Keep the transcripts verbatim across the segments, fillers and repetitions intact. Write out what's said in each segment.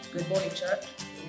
Good morning, church.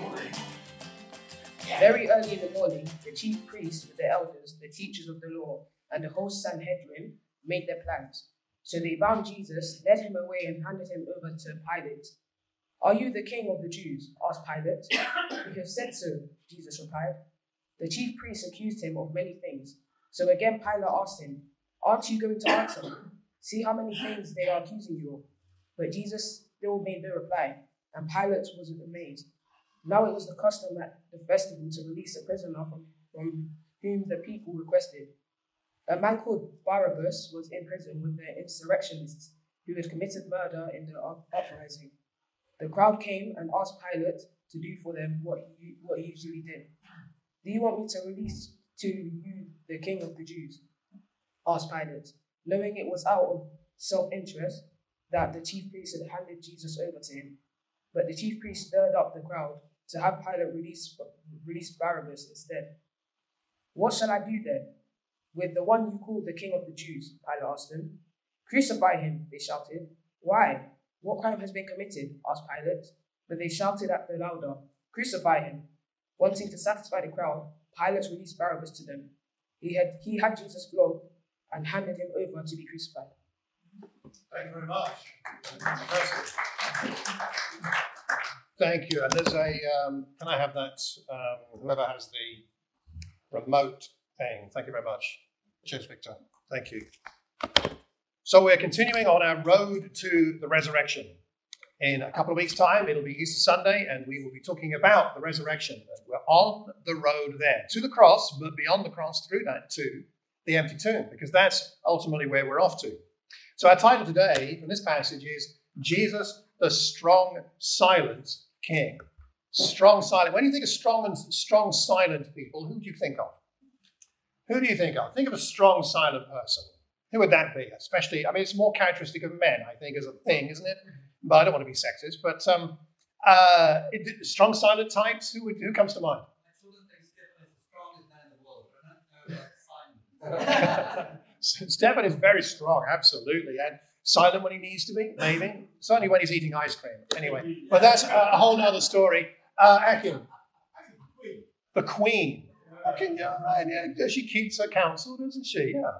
Very early in the morning, the chief priests with the elders, the teachers of the law, and the whole Sanhedrin made their plans. So they bound Jesus, led him away, and handed him over to Pilate. "Are you the king of the Jews?" asked Pilate. "We have said so," Jesus replied. The chief priests accused him of many things. So again Pilate asked him, "Aren't you going to answer? See how many things they are accusing you of." But Jesus still made no reply, and Pilate was amazed. Now it was the custom at the festival to release a prisoner from, from whom the people requested. A man called Barabbas was in prison with the insurrectionists who had committed murder in the up- uprising. The crowd came and asked Pilate to do for them what he, what he usually did. "Do you want me to release to you the king of the Jews?" asked Pilate, knowing it was out of self-interest that the chief priests had handed Jesus over to him. But the chief priests stirred up the crowd to have Pilate release, release Barabbas instead. "What shall I do then with the one you call the king of the Jews?" Pilate asked them. "Crucify him," they shouted. "Why? What crime has been committed?" asked Pilate. But they shouted at the louder, "Crucify him." Wanting to satisfy the crowd, Pilate released Barabbas to them. He had, he had Jesus flogged and handed him over to be crucified. Thank you very much. Thank you. And there's a, um, can I have that, um, whoever has the remote thing. Thank you very much. Cheers, Victor. Thank you. So we're continuing on our road to the resurrection. In a couple of weeks' time, it'll be Easter Sunday, and we will be talking about the resurrection. And we're on the road there, to the cross, but beyond the cross, through that to the empty tomb, because that's ultimately where we're off to. So our title today from this passage is Jesus, the Strong, Silent King. Strong, silent. When you think of strong and strong, silent people, who do you think of? Who do you think of? Think of a strong, silent person. Who would that be? Especially, I mean, it's more characteristic of men, I think, as a thing, isn't it? But I don't want to be sexist. But um, uh, it, strong, silent types. Who would, who comes to mind? I shouldn't think Stephen is the strongest man in the world, but not no, So Stephen is very strong, absolutely, and silent when he needs to be, maybe. Certainly when he's eating ice cream. Anyway, but that's a whole other story. Uh, Akin, the Queen. Akin, yeah, right. Yeah, she keeps her counsel, doesn't she? Yeah.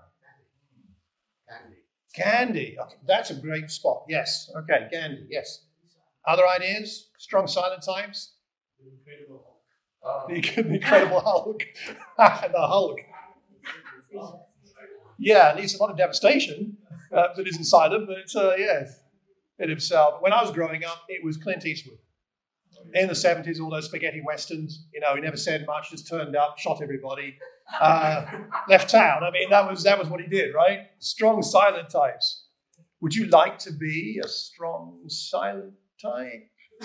Candy. Okay, that's a great spot. Yes. Okay, Gandhi. Yes. Other ideas? Strong, silent types? The Incredible Hulk. The, the Incredible Hulk. The Hulk. Yeah, it needs a lot of devastation uh, that isn't silent, but uh, yes, it himself. When I was growing up, it was Clint Eastwood. In the seventies, all those spaghetti westerns, you know, he never said much, just turned up, shot everybody, uh, left town. I mean, that was that was what he did, right? Strong, silent types. Would you like to be a strong, silent type?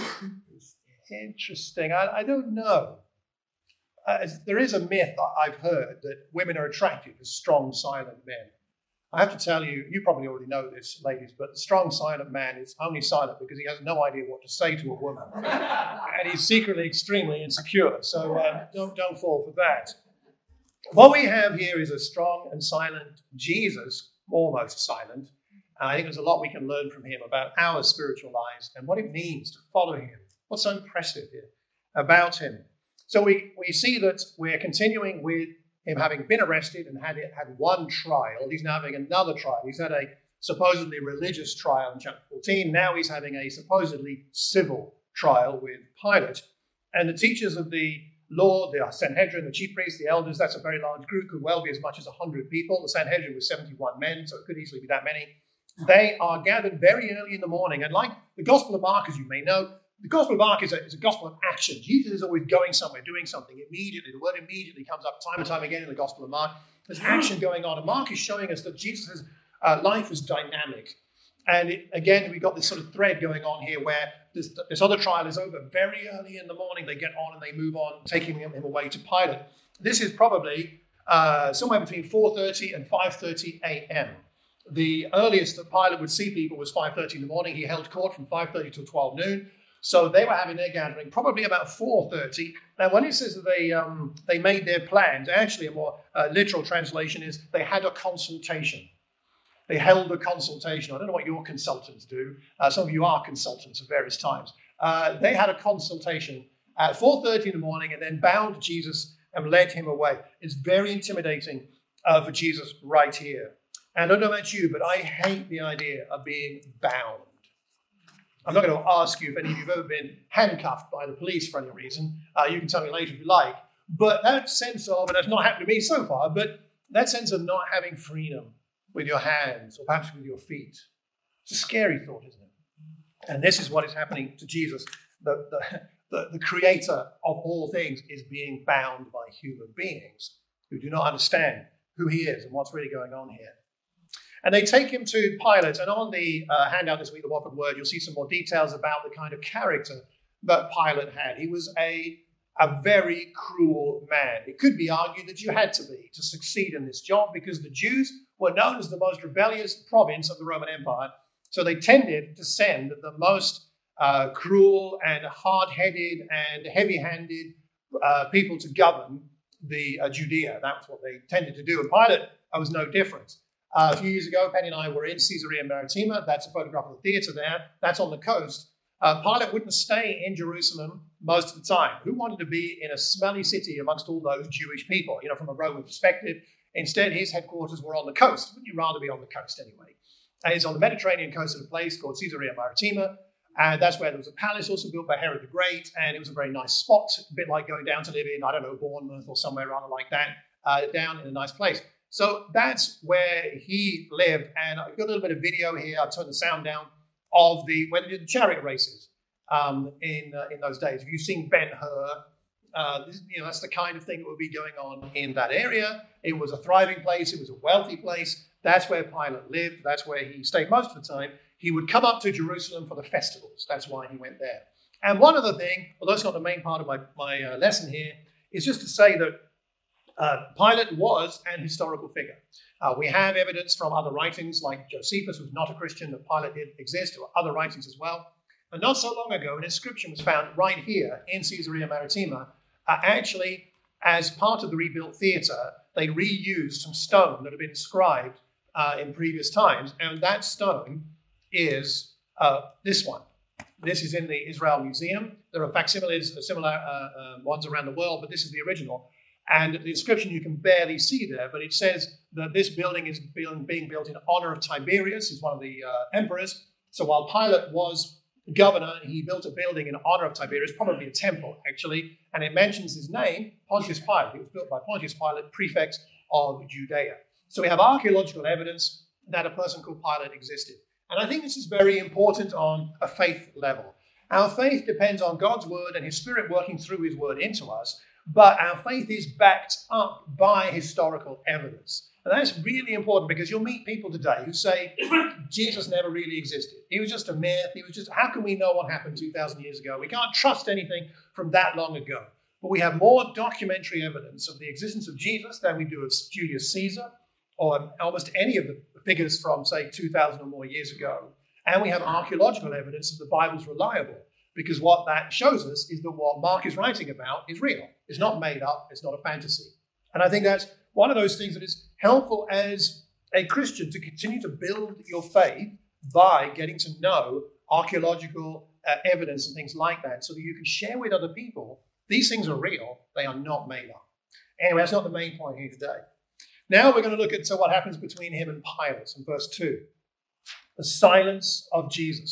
Interesting. I, I don't know. Uh, there is a myth I've heard that women are attracted to strong, silent men. I have to tell you, you probably already know this, ladies, but the strong, silent man is only silent because he has no idea what to say to a woman. And he's secretly extremely insecure. So uh, don't, don't fall for that. What we have here is a strong and silent Jesus, almost silent. And I think there's a lot we can learn from him about our spiritual lives and what it means to follow him. What's so impressive here about him? So we, we see that we're continuing with him having been arrested and had had one trial. He's now having another trial. He's had a supposedly religious trial in chapter fourteen. Now he's having a supposedly civil trial with Pilate. And the teachers of the law, the Sanhedrin, the chief priests, the elders, that's a very large group, could well be as much as one hundred people. The Sanhedrin was seventy-one men, so it could easily be that many. They are gathered very early in the morning. And like the Gospel of Mark, as you may know, the Gospel of Mark is a, is a gospel of action. Jesus is always going somewhere, doing something immediately. The word immediately comes up time and time again in the Gospel of Mark. There's action going on. And Mark is showing us that Jesus' uh, life is dynamic. And it, again, we've got this sort of thread going on here where this, this other trial is over very early in the morning. They get on and they move on, taking him away to Pilate. This is probably uh, somewhere between four thirty and five thirty a.m. The earliest that Pilate would see people was five thirty in the morning. He held court from five thirty till twelve noon. So they were having their gathering probably about four thirty. Now, when it says that they um, they made their plans, actually a more uh, literal translation is they had a consultation. They held a consultation. I don't know what your consultants do. Uh, some of you are consultants of various times. uh, they had a consultation at four thirty in the morning and then bound Jesus and led him away. It's very intimidating uh, for Jesus right here. And I don't know about you, but I hate the idea of being bound. I'm not going to ask you if any of you have ever been handcuffed by the police for any reason. Uh, you can tell me later if you like. But that sense of, and that's not happened to me so far, but that sense of not having freedom with your hands or perhaps with your feet, it's a scary thought, isn't it? And this is what is happening to Jesus. The, the, the, the creator of all things is being bound by human beings who do not understand who he is and what's really going on here. And they take him to Pilate. And on the uh, handout this week, the Watford Word, you'll see some more details about the kind of character that Pilate had. He was a, a very cruel man. It could be argued that you had to be to succeed in this job because the Jews were known as the most rebellious province of the Roman Empire. So they tended to send the most uh, cruel and hard-headed and heavy-handed uh, people to govern the uh, Judea. That was what they tended to do. And Pilate uh, was no different. Uh, a few years ago, Penny and I were in Caesarea Maritima. That's a photograph of the theatre there. That's on the coast. Uh, Pilate wouldn't stay in Jerusalem most of the time. Who wanted to be in a smelly city amongst all those Jewish people, you know, from a Roman perspective? Instead, his headquarters were on the coast. Wouldn't you rather be on the coast anyway? And it's on the Mediterranean coast of a place called Caesarea Maritima. And that's where there was a palace also built by Herod the Great. And it was a very nice spot, a bit like going down to live in, I don't know, Bournemouth or somewhere rather like that, uh, down in a nice place. So that's where he lived. And I've got a little bit of video here. I'll turn the sound down of the when they did the chariot races um, in uh, in those days. If you've seen Ben-Hur, uh, this, you know, that's the kind of thing that would be going on in that area. It was a thriving place. It was a wealthy place. That's where Pilate lived. That's where he stayed most of the time. He would come up to Jerusalem for the festivals. That's why he went there. And one other thing, although it's not the main part of my, my uh, lesson here, is just to say that Uh, Pilate was an historical figure. Uh, we have evidence from other writings, like Josephus, who's not a Christian, that Pilate did exist, or other writings as well. And not so long ago, an inscription was found right here in Caesarea Maritima. Uh, actually, as part of the rebuilt theatre, they reused some stone that had been inscribed uh, in previous times. And that stone is uh, this one. This is in the Israel Museum. There are facsimiles, similar uh, uh, ones around the world, but this is the original. And the inscription you can barely see there, but it says that this building is being built in honor of Tiberius, who's one of the uh, emperors. So while Pilate was governor, he built a building in honor of Tiberius, probably a temple, actually. And it mentions his name, Pontius Pilate. It was built by Pontius Pilate, prefect of Judea. So we have archaeological evidence that a person called Pilate existed. And I think this is very important on a faith level. Our faith depends on God's word and his spirit working through his word into us. But our faith is backed up by historical evidence. And that's really important because you'll meet people today who say, Jesus never really existed. He was just a myth. He was just, how can we know what happened two thousand years ago? We can't trust anything from that long ago. But we have more documentary evidence of the existence of Jesus than we do of Julius Caesar or almost any of the figures from, say, two thousand or more years ago. And we have archaeological evidence that the Bible's reliable. Because what that shows us is that what Mark is writing about is real. It's not made up. It's not a fantasy. And I think that's one of those things that is helpful as a Christian to continue to build your faith by getting to know archaeological uh, evidence and things like that so that you can share with other people these things are real. They are not made up. Anyway, that's not the main point here today. Now we're going to look at so what happens between him and Pilate in verse two. The silence of Jesus.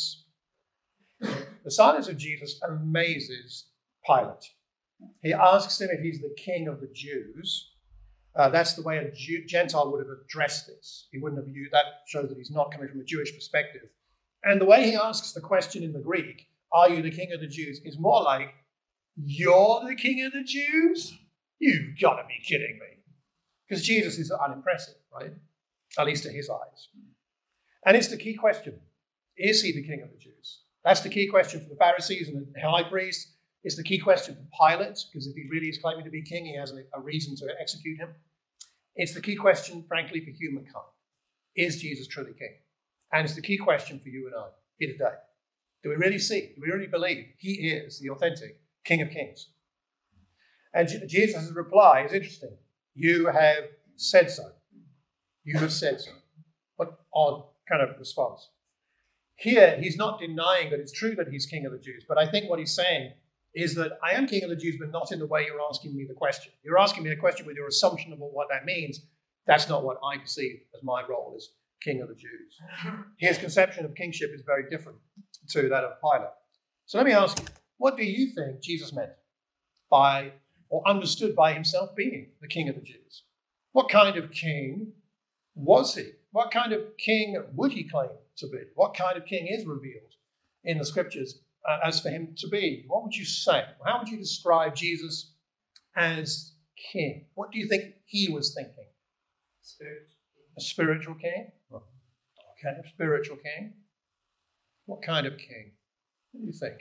The silence of Jesus amazes Pilate. He asks him if he's the king of the Jews. Uh, that's the way a Jew, Gentile would have addressed this. He wouldn't have used that, shows that he's not coming from a Jewish perspective. And the way he asks the question in the Greek, are you the king of the Jews, is more like, you're the king of the Jews? You've got to be kidding me. Because Jesus is unimpressive, right? At least to his eyes. And it's the key question. Is he the king of the Jews? That's the key question for the Pharisees and the high priest. It's the key question for Pilate, because if he really is claiming to be king, he has a, a reason to execute him. It's the key question, frankly, for humankind. Is Jesus truly king? And it's the key question for you and I here today. Do we really see? Do we really believe he is the authentic King of Kings? And Jesus' reply is interesting. You have said so. You have said so. What odd kind of response. Here, he's not denying that it's true that he's king of the Jews, but I think what he's saying is that I am king of the Jews, but not in the way you're asking me the question. You're asking me a question with your assumption of what that means. That's not what I perceive as my role as king of the Jews. His conception of kingship is very different to that of Pilate. So let me ask you, what do you think Jesus meant by, or understood by himself being the king of the Jews? What kind of king was he? What kind of king would he claim to be? What kind of king is revealed in the scriptures uh, as for him to be? What would you say? How would you describe Jesus as king? What do you think he was thinking? Spirit. A spiritual king? Okay, a spiritual king. What kind of king? What do you think?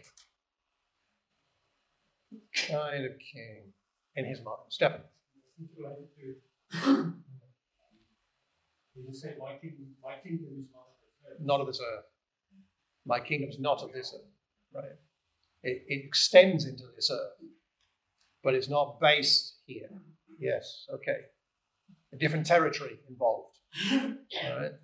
What kind of king in his mind? Stephen? You say my kingdom, my kingdom is not of this earth. Not of this earth. My kingdom is not of this earth. Right? It, it extends into this earth, but it's not based here. Yes, okay. A different territory involved. All right?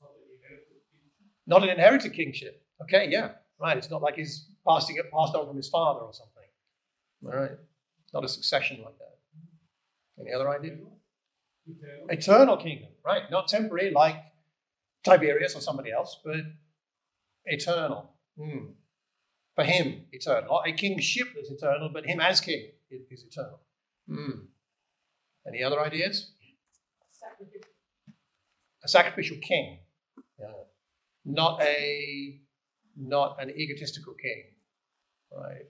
Not an inherited kingship. Okay, yeah, right. It's not like he's passing it passed on from his father or something. All right. Not a succession like that. Any other idea? Eternal. Eternal kingdom, right? Not temporary like Tiberius or somebody else, but eternal. Hmm. For him, eternal. Not a kingship that's eternal, but him as king is, is eternal. Hmm. Any other ideas? Sacrificial. A sacrificial king. Yeah. Not a not an egotistical king. Right.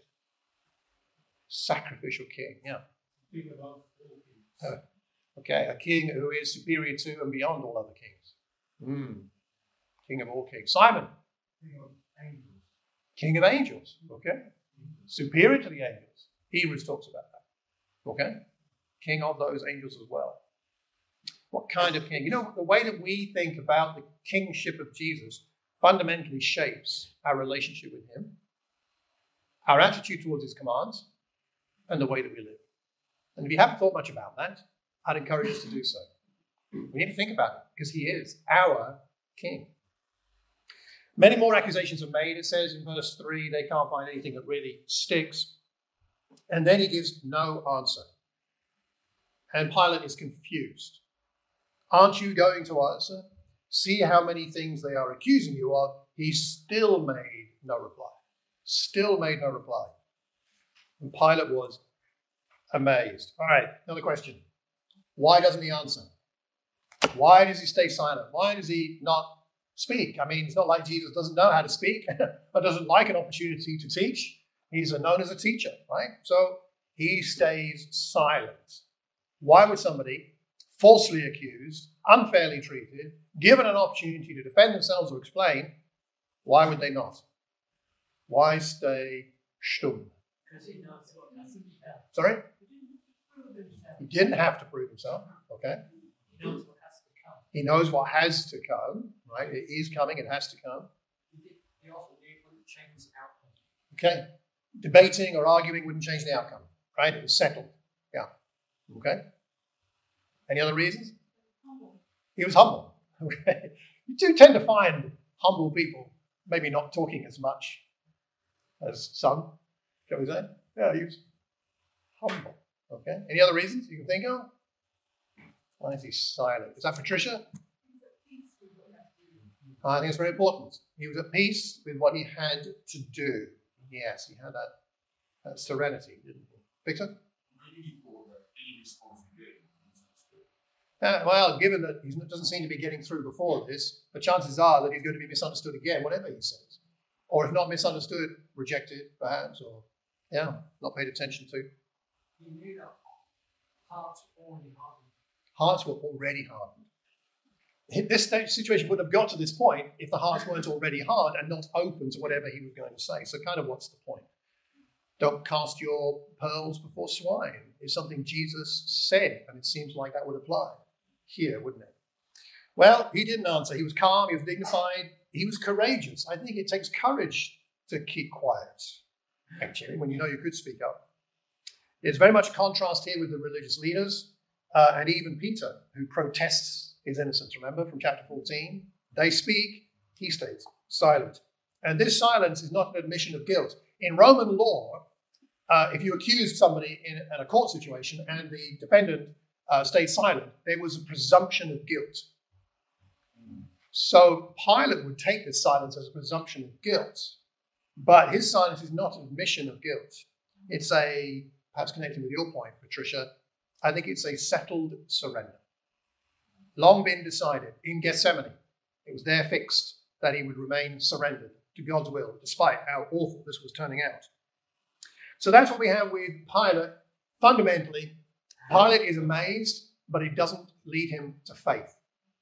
Sacrificial king, yeah. Think about all kings. Uh, okay, a king who is superior to and beyond all other kings. Mm. King of all kings. Simon. Think of angels. King of angels. Okay. Superior to the angels. Hebrews talks about that. Okay. King of those angels as well. What kind of king? You know, the way that we think about the kingship of Jesus fundamentally shapes our relationship with him, our attitude towards his commands, and the way that we live. And if you haven't thought much about that, I'd encourage us to do so. We need to think about it because he is our king. Many more accusations are made. It says in verse three, they can't find anything that really sticks. And then he gives no answer. And Pilate is confused. Aren't you going to answer? See how many things they are accusing you of. He still made no reply. Still made no reply. And Pilate was amazed. All right, another question. Why doesn't he answer? Why does he stay silent? Why does he not speak? I mean, it's not like Jesus doesn't know how to speak or doesn't like an opportunity to teach. He's known as a teacher, right? So he stays silent. Why would somebody falsely accused, unfairly treated, given an opportunity to defend themselves or explain, why would they not? Why stay stumm? Because he knows what doesn't help. Sorry? Prove himself. He didn't have to prove himself, okay? He knows what has to come. He knows what has to come, right? It is coming, it has to come. He, did, he also knew it wouldn't change the outcome. Okay? Debating or arguing wouldn't change the outcome, right? It was settled. Yeah. Okay? Any other reasons? He was humble. Okay? You do tend to find humble people maybe not talking as much as some, shall we say? Yeah, he was humble. Okay? Any other reasons you can think of? Why is he silent? Is that Patricia? I think it's very important. He was at peace with what he had to do. Yes, he had that, that serenity, didn't he? Victor? Uh, well, given that he doesn't seem to be getting through before this, the chances are that he's going to be misunderstood again, whatever he says. Or if not misunderstood, rejected, perhaps, or, yeah, not paid attention to. He knew that hearts were already hardened. Hearts were already hardened. This stage, situation wouldn't have got to this point if the hearts weren't already hard and not open to whatever he was going to say. So kind of what's the point? Don't cast your pearls before swine is something Jesus said, and it seems like that would apply here, wouldn't it? Well, he didn't answer. He was calm, he was dignified, he was courageous. I think it takes courage to keep quiet, actually, when you know you could speak up. There's very much contrast here with the religious leaders uh, and even Peter, who protests his innocence. Remember from chapter fourteen? They speak, he stays silent. And this silence is not an admission of guilt. In Roman law, uh, if you accused somebody in, in a court situation and the defendant uh, stayed silent, there was a presumption of guilt. So Pilate would take this silence as a presumption of guilt, but his silence is not an admission of guilt. It's a, perhaps connecting with your point, Patricia, I think it's a settled surrender. Long been decided in Gethsemane. It was there fixed that he would remain surrendered to God's will, despite how awful this was turning out. So that's what we have with Pilate. Fundamentally, Pilate is amazed, but it doesn't lead him to faith.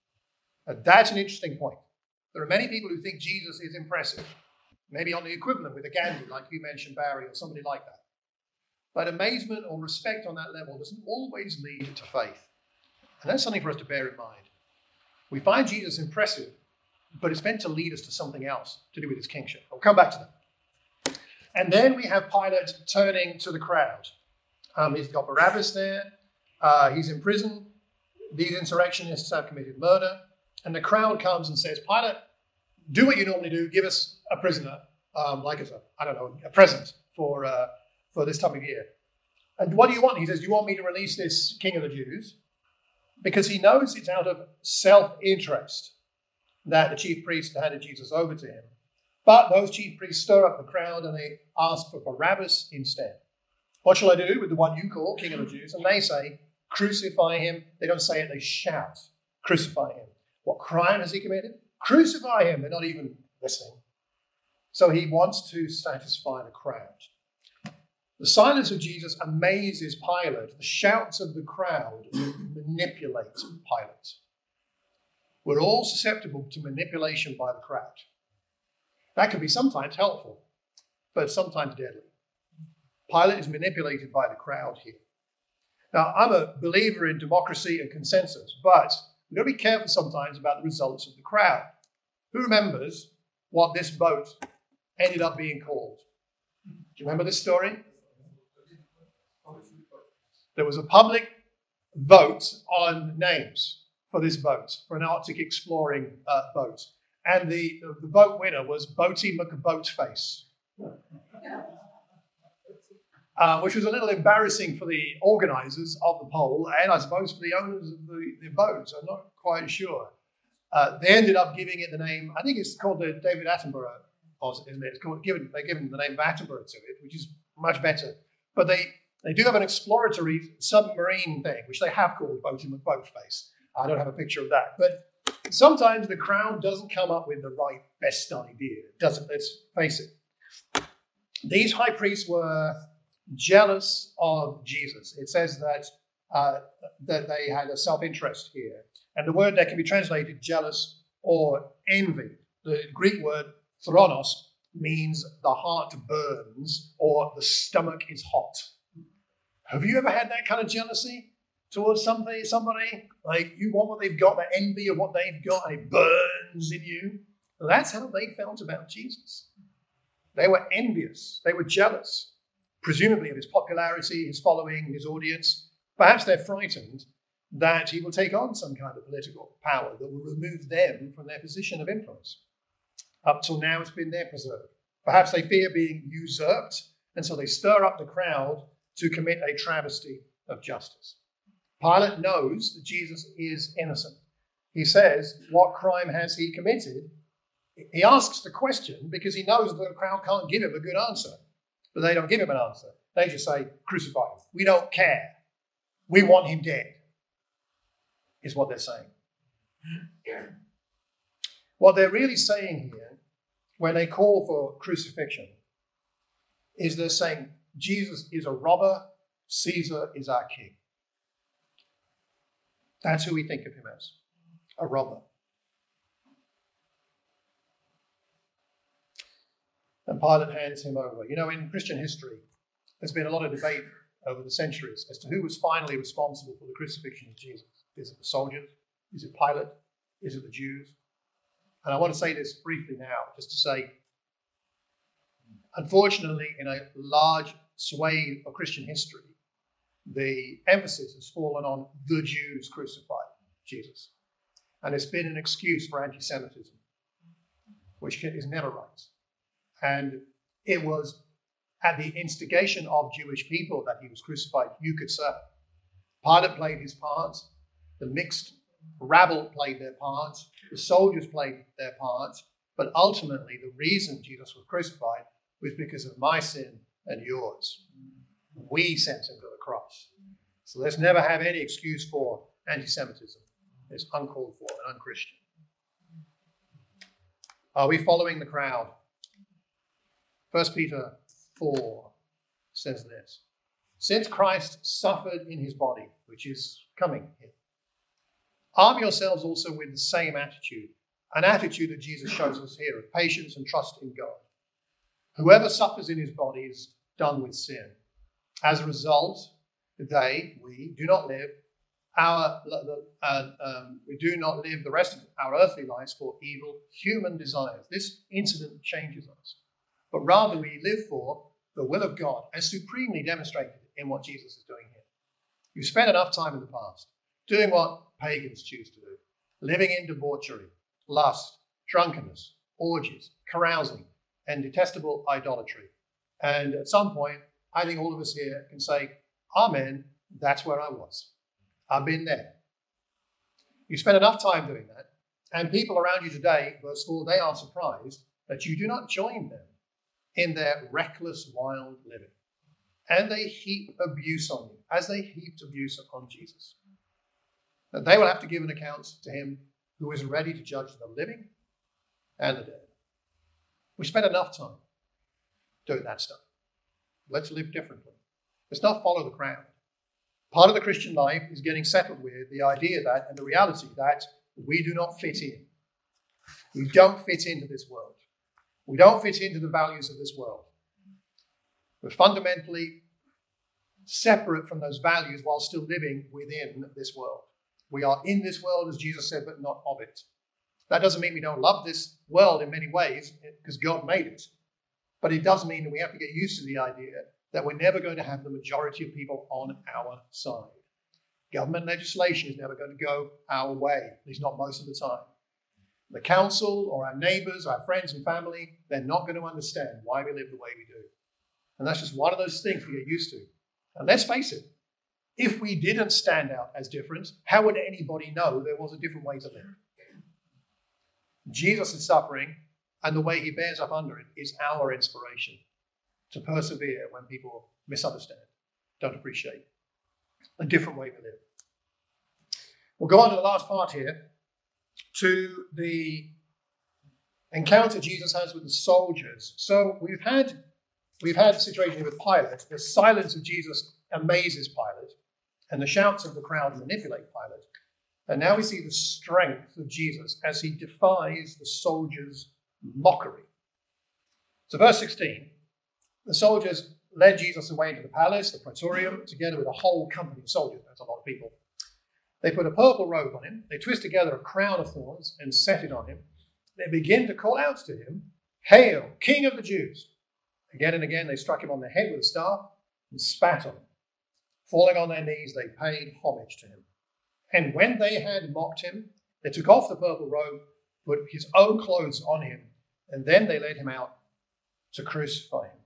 And that's an interesting point. There are many people who think Jesus is impressive, maybe on the equivalent with a Gandhi, like you mentioned, Barry, or somebody like that. But amazement or respect on that level doesn't always lead to faith. And that's something for us to bear in mind. We find Jesus impressive, but it's meant to lead us to something else to do with his kingship. I'll come back to that. And then we have Pilate turning to the crowd. Um, he's got Barabbas there. Uh, he's in prison. These insurrectionists have committed murder. And the crowd comes and says, Pilate, do what you normally do. Give us a prisoner, um, like as a, I don't know, a present for, uh, for this time of year. And what do you want? He says, do you want me to release this king of the Jews? Because he knows it's out of self-interest that the chief priest handed Jesus over to him. But those chief priests stir up the crowd and they ask for Barabbas instead. What shall I do with the one you call king of the Jews? And they say, crucify him. They don't say it, they shout, crucify him. What crime has he committed? Crucify him. They're not even listening. So he wants to satisfy the crowd. The silence of Jesus amazes Pilate. The shouts of the crowd manipulate Pilate. We're all susceptible to manipulation by the crowd. That can be sometimes helpful, but sometimes deadly. Pilate is manipulated by the crowd here. Now, I'm a believer in democracy and consensus, but we've got to be careful sometimes about the results of the crowd. Who remembers what this vote ended up being called? Do you remember this story? There was a public vote on names for this boat, for an Arctic exploring uh, boat. And the, the, the vote winner was Boaty McBoatface, uh, which was a little embarrassing for the organisers of the poll and I suppose for the owners of the, the boat. I'm not quite sure. Uh, they ended up giving it the name, I think it's called the David Attenborough, isn't it? It's called, given, they're given the name of Attenborough to it, which is much better. But they, they do have an exploratory submarine thing, which they have called Boaty McBoatface. I don't have a picture of that. But sometimes the crowd doesn't come up with the right best idea, doesn't, let's face it. These high priests were jealous of Jesus. It says that, uh, that they had a self-interest here. And the word that can be translated jealous or envy. The Greek word thronos means the heart burns or the stomach is hot. Have you ever had that kind of jealousy towards somebody, somebody? Like you want what they've got, that envy of what they've got, and it burns in you? Well, that's how they felt about Jesus. They were envious. They were jealous, presumably of his popularity, his following, his audience. Perhaps they're frightened that he will take on some kind of political power that will remove them from their position of influence. Up till now, it's been their preserve. Perhaps they fear being usurped, and so they stir up the crowd to commit a travesty of justice. Pilate knows that Jesus is innocent. He says, what crime has he committed? He asks the question because he knows that the crowd can't give him a good answer. But they don't give him an answer. They just say, crucify him. We don't care. We want him dead, is what they're saying. What they're really saying here, when they call for crucifixion, is they're saying, Jesus is a robber, Caesar is our king. That's who we think of him as, a robber. And Pilate hands him over. You know, in Christian history, there's been a lot of debate over the centuries as to who was finally responsible for the crucifixion of Jesus. Is it the soldiers? Is it Pilate? Is it the Jews? And I want to say this briefly now, just to say, unfortunately, in a large swathe of Christian history, the emphasis has fallen on the Jews crucified Jesus. And it's been an excuse for anti-Semitism, which is never right. And it was at the instigation of Jewish people that he was crucified, you could say. Pilate played his part. The mixed rabble played their parts. The soldiers played their parts. But ultimately, the reason Jesus was crucified was because of my sin and yours. We sent him to the cross. So let's never have any excuse for anti-Semitism. It's uncalled for and unchristian. Are we following the crowd? First Peter four says this. Since Christ suffered in his body, which is coming here, arm yourselves also with the same attitude, an attitude that Jesus shows us here of patience and trust in God. Whoever suffers in his body is done with sin. As a result, they, we, do not live our uh, um, we do not live the rest of our earthly lives for evil human desires. This incident changes us, but rather we live for the will of God, as supremely demonstrated in what Jesus is doing here. You spent enough time in the past doing what pagans choose to do, living in debauchery, lust, drunkenness, orgies, carousing, and detestable idolatry. And at some point, I think all of us here can say, Amen, that's where I was. I've been there. You spent enough time doing that, and people around you today, verse four, they are surprised that you do not join them in their reckless, wild living. And they heap abuse on you, as they heaped abuse upon Jesus. And they will have to give an account to him who is ready to judge the living and the dead. We spent enough time doing that stuff. Let's live differently. Let's not follow the crowd. Part of the Christian life is getting settled with the idea that, and the reality that, we do not fit in. We don't fit into this world. We don't fit into the values of this world. We're fundamentally separate from those values while still living within this world. We are in this world, as Jesus said, but not of it. That doesn't mean we don't love this world in many ways, because God made it. But it does mean that we have to get used to the idea that we're never going to have the majority of people on our side. Government legislation is never going to go our way, at least not most of the time. The council or our neighbors, our friends and family, they're not going to understand why we live the way we do. And that's just one of those things we get used to. And let's face it, if we didn't stand out as different, how would anybody know there was a different way to live? Jesus' suffering and the way he bears up under it is our inspiration to persevere when people misunderstand, don't appreciate a different way to live. We'll go on to the last part here, to the encounter Jesus has with the soldiers. So we've had we've had a situation with Pilate. The silence of Jesus amazes Pilate, and the shouts of the crowd manipulate Pilate. And now we see the strength of Jesus as he defies the soldiers' mockery. So verse sixteen, the soldiers led Jesus away into the palace, the praetorium, together with a whole company of soldiers. That's a lot of people. They put a purple robe on him. They twist together a crown of thorns and set it on him. They begin to call out to him, "Hail, King of the Jews!" Again and again, they struck him on the head with a staff and spat on him. Falling on their knees, they paid homage to him. And when they had mocked him, they took off the purple robe, put his own clothes on him, and then they led him out to crucify him.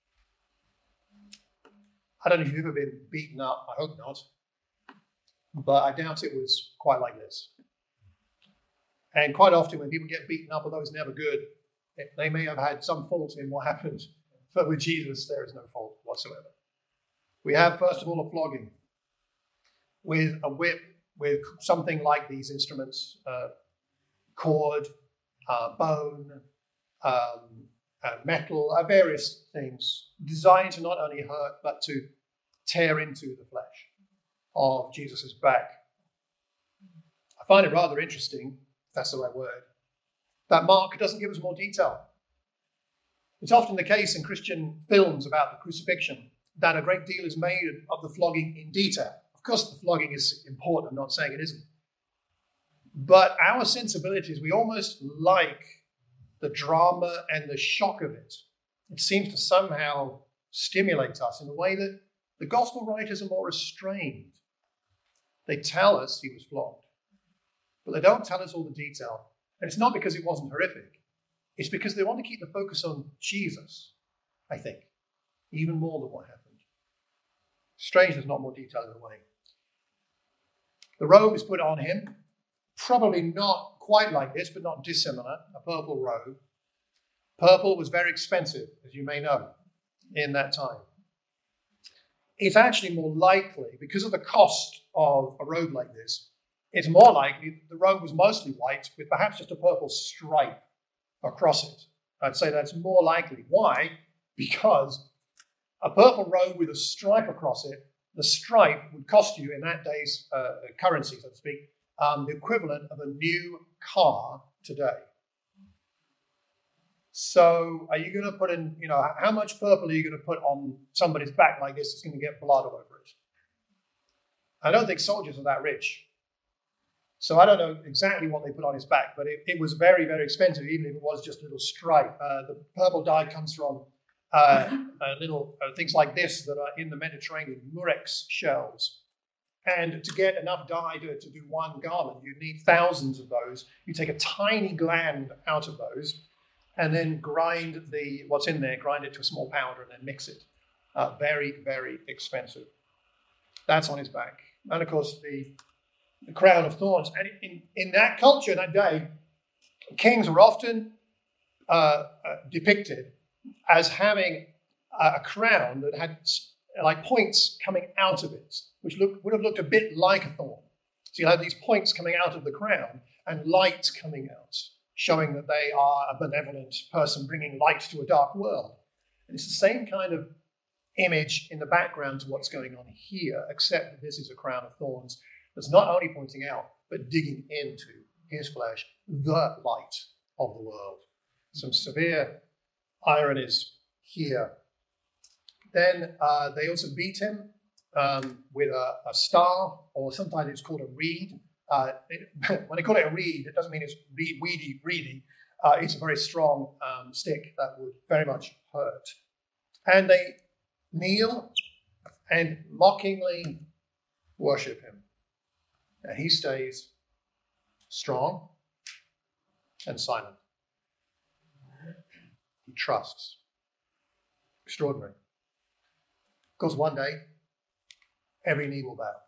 I don't know if you've ever been beaten up. I hope not. But I doubt it was quite like this. And quite often when people get beaten up, although it's never good, they may have had some fault in what happened. But with Jesus, there is no fault whatsoever. We have, first of all, a flogging with a whip, with something like these instruments, uh, cord, uh, bone, um, uh, metal, uh, various things designed to not only hurt, but to tear into the flesh of Jesus' back. I find it rather interesting, if that's the right word, that Mark doesn't give us more detail. It's often the case in Christian films about the crucifixion that a great deal is made of the flogging in detail. Of course, the flogging is important. I'm not saying it isn't. But our sensibilities, we almost like the drama and the shock of it. It seems to somehow stimulate us in a way that the gospel writers are more restrained. They tell us he was flogged, but they don't tell us all the detail. And it's not because it wasn't horrific. It's because they want to keep the focus on Jesus, I think, even more than what happened. Strange there's not more detail in the way. The robe is put on him, probably not quite like this, but not dissimilar, a purple robe. Purple was very expensive, as you may know, in that time. It's actually more likely, because of the cost of a robe like this, it's more likely the robe was mostly white with perhaps just a purple stripe across it. I'd say that's more likely. Why? Because a purple robe with a stripe across it, the stripe would cost you in that day's uh, currency, so to speak, um, the equivalent of a new car today. So are you going to put in, you know, how much purple are you going to put on somebody's back like this that's going to get blood all over it? I don't think soldiers are that rich. So I don't know exactly what they put on his back, but it, it was very, very expensive, even if it was just a little stripe. Uh, the purple dye comes from uh, uh, little uh, things like this that are in the Mediterranean, murex shells. And to get enough dye to, to do one garment, you need thousands of those. You take a tiny gland out of those and then grind the what's in there, grind it to a small powder and then mix it. Uh, very, very expensive. That's on his back. And of course, the, the crown of thorns. And in, in that culture, that day, kings were often uh, uh, depicted as having a, a crown that had like points coming out of it, which look, would have looked a bit like a thorn. So you have these points coming out of the crown and light coming out, showing that they are a benevolent person bringing light to a dark world. And it's the same kind of image in the background to what's going on here, except that this is a crown of thorns that's not only pointing out, but digging into his flesh, the light of the world. Some severe ironies here. Then uh, they also beat him um, with a, a staff, or sometimes it's called a reed. Uh, it, when they call it a reed, it doesn't mean it's reed, weedy, reedy. Uh, it's a very strong um, stick that would very much hurt. And they kneel and mockingly worship him. And he stays strong and silent. He trusts. Extraordinary. Because one day, every knee will bow.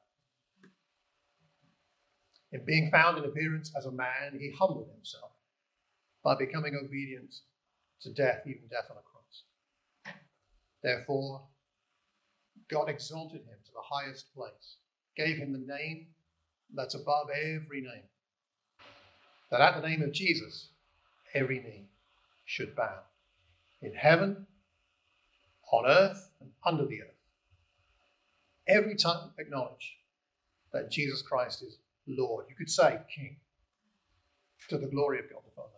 In being found in appearance as a man, he humbled himself by becoming obedient to death, even death on a cross. Therefore, God exalted him to the highest place, gave him the name that's above every name, that at the name of Jesus, every knee should bow, in heaven, on earth, and under the earth. Every tongue acknowledge that Jesus Christ is Lord. You could say King, to the glory of God the Father.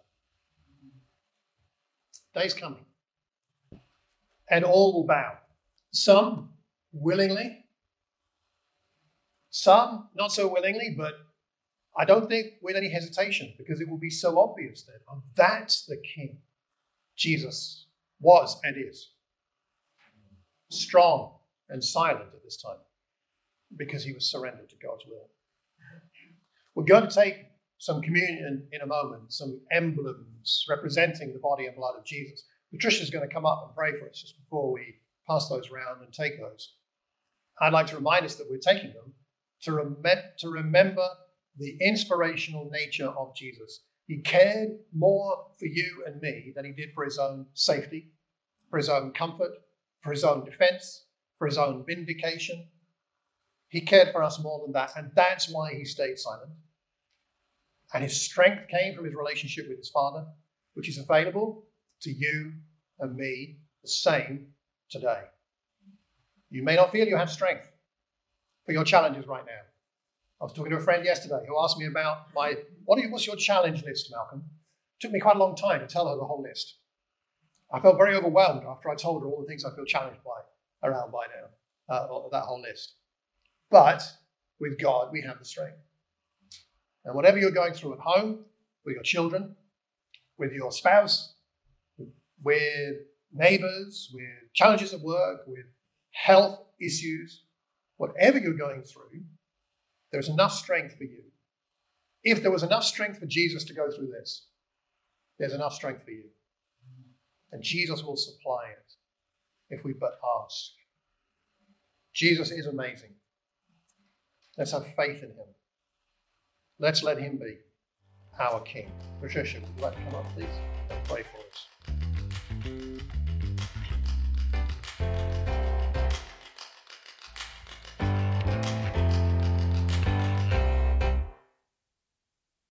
Day's coming, and all will bow. Some willingly, some not so willingly, but I don't think with any hesitation, because it will be so obvious that oh, that's the King Jesus was and is. Strong and silent at this time, because he was surrendered to God's will. We're going to take some communion in a moment, some emblems representing the body and blood of Jesus. Patricia's going to come up and pray for us just before we pass those around and take those. I'd like to remind us that we're taking them to, rem- to remember the inspirational nature of Jesus. He cared more for you and me than he did for his own safety, for his own comfort, for his own defense, for his own vindication. He cared for us more than that, and that's why he stayed silent. And his strength came from his relationship with his Father, which is available to you and me the same today. You may not feel you have strength for your challenges right now. I was talking to a friend yesterday who asked me about my, what are you, what's your challenge list, Malcolm? It took me quite a long time to tell her the whole list. I felt very overwhelmed after I told her all the things I feel challenged by around by now, uh, that whole list. But with God, we have the strength. And whatever you're going through at home, with your children, with your spouse, with neighbors, with challenges at work, with health issues, whatever you're going through, there's enough strength for you. If there was enough strength for Jesus to go through this, There's enough strength for you. And Jesus will supply it if we but ask. Jesus is amazing. Let's have faith in him. Let's let him be our King. Patricia, would you like to come up, please, and pray for us?